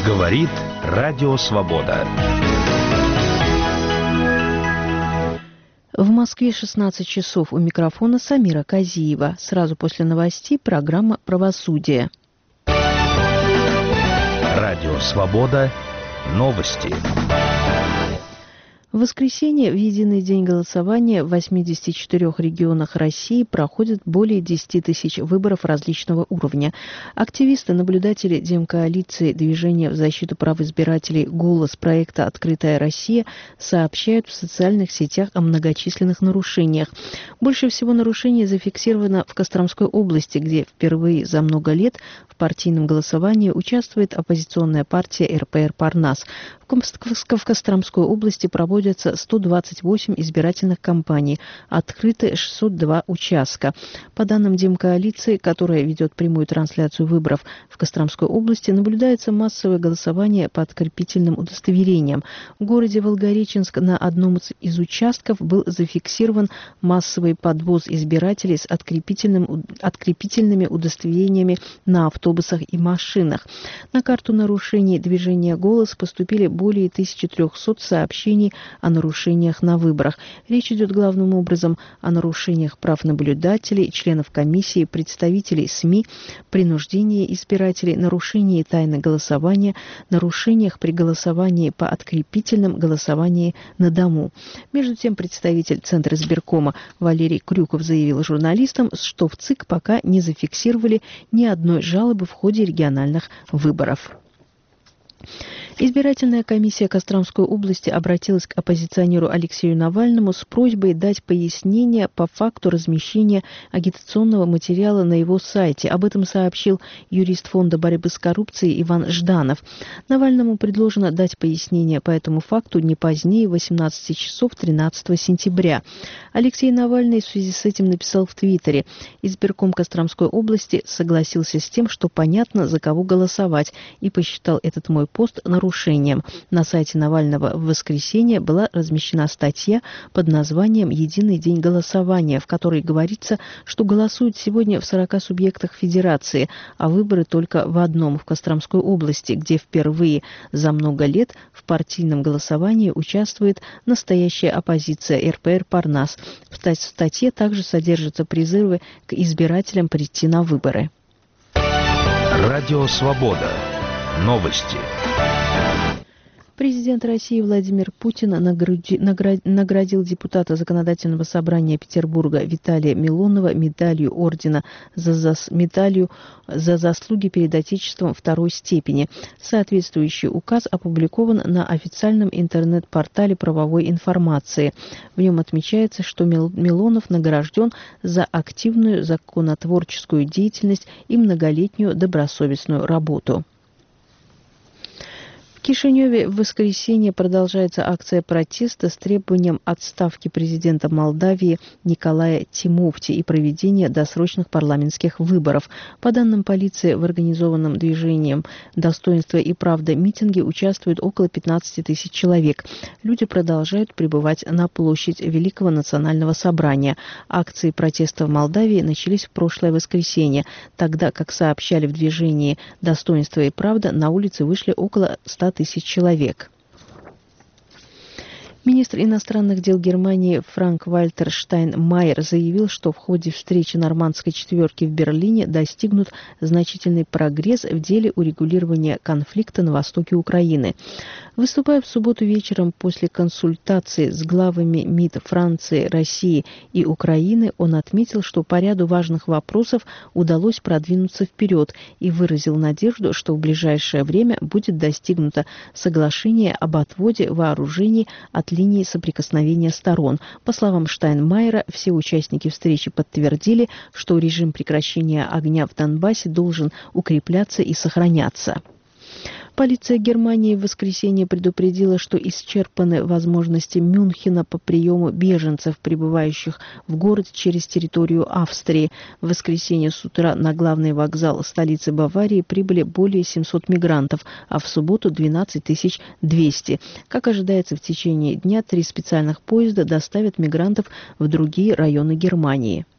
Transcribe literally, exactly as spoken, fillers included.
Говорит Радио Свобода. В Москве шестнадцать часов. У микрофона Самира Казиева. Сразу после новостей программа «Правосудие». Радио Свобода. Новости. В воскресенье в единый день голосования в восьмидесяти четырёх регионах России проходят более десяти тысяч выборов различного уровня. Активисты, наблюдатели Демкоалиции Движения в защиту прав избирателей «Голос» проекта «Открытая Россия» сообщают в социальных сетях о многочисленных нарушениях. Больше всего нарушений зафиксировано в Костромской области, где впервые за много лет в партийном голосовании участвует оппозиционная партия эр пэ эр «Парнас». В Костромской области проводятся сто двадцать восемь избирательных кампаний, открыты шестьсот два участка. По данным Демкоалиции, которая ведет прямую трансляцию выборов в Костромской области, наблюдается массовое голосование по открепительным удостоверениям. В городе Волгореченск на одном из участков был зафиксирован массовый подвоз избирателей с открепительным, открепительными удостоверениями на автобусах и машинах. На карту нарушений движения «Голос» поступили более тысячи трехсот сообщений о нарушениях на выборах. Речь идет главным образом о нарушениях прав наблюдателей, членов комиссии, представителей СМИ, принуждении избирателей, нарушении тайны голосования, нарушениях при голосовании по открепительным, голосовании на дому. Между тем, представитель Центра избиркома Валерий Крюков заявил журналистам, что в ЦИК пока не зафиксировали ни одной жалобы в ходе региональных выборов. Избирательная комиссия Костромской области обратилась к оппозиционеру Алексею Навальному с просьбой дать пояснения по факту размещения агитационного материала на его сайте. Об этом сообщил юрист Фонда борьбы с коррупцией Иван Жданов. Навальному предложено дать пояснения по этому факту не позднее восемнадцати часов тринадцатого сентября. Алексей Навальный в связи с этим написал в Твиттере: избирком Костромской области согласился с тем, что понятно, за кого голосовать, и посчитал этот мой пост нарушением. На сайте Навального в воскресенье была размещена статья под названием «Единый день голосования», в которой говорится, что голосуют сегодня в сорока субъектах федерации, а выборы только в одном, в Костромской области, где впервые за много лет в партийном голосовании участвует настоящая оппозиция эр пэ эр «Парнас». В статье также содержатся призывы к избирателям прийти на выборы. Радио Свобода. Новости. Президент России Владимир Путин наградил депутата Законодательного собрания Петербурга Виталия Милонова медалью ордена за, зас... медалью за заслуги перед Отечеством второй степени. Соответствующий указ опубликован на официальном интернет-портале правовой информации. В нем отмечается, что Милонов награжден за активную законотворческую деятельность и многолетнюю добросовестную работу. В Кишиневе в воскресенье продолжается акция протеста с требованием отставки президента Молдавии Николая Тимофти и проведения досрочных парламентских выборов. По данным полиции, в организованном движением «Достоинство и правда» митинге участвует около пятнадцати тысяч человек. Люди продолжают прибывать на площадь Великого национального собрания. Акции протеста в Молдавии начались в прошлое воскресенье, тогда, как сообщали в движении «Достоинство и правда», на улицы вышли около ста тысяч человек. Министр иностранных дел Германии Франк-Вальтер Штайнмайер заявил, что в ходе встречи нормандской четверки в Берлине достигнут значительный прогресс в деле урегулирования конфликта на востоке Украины. Выступая в субботу вечером после консультации с главами МИД Франции, России и Украины, он отметил, что по ряду важных вопросов удалось продвинуться вперед и выразил надежду, что в ближайшее время будет достигнуто соглашение об отводе вооружений от линии соприкосновения сторон. По словам Штайнмайера, все участники встречи подтвердили, что режим прекращения огня в Донбассе должен укрепляться и сохраняться. Полиция Германии в воскресенье предупредила, что исчерпаны возможности Мюнхена по приему беженцев, прибывающих в город через территорию Австрии. В воскресенье с утра на главный вокзал столицы Баварии прибыли более семисот мигрантов, а в субботу двенадцать тысяч двести. Как ожидается, в течение дня три специальных поезда доставят мигрантов в другие районы Германии.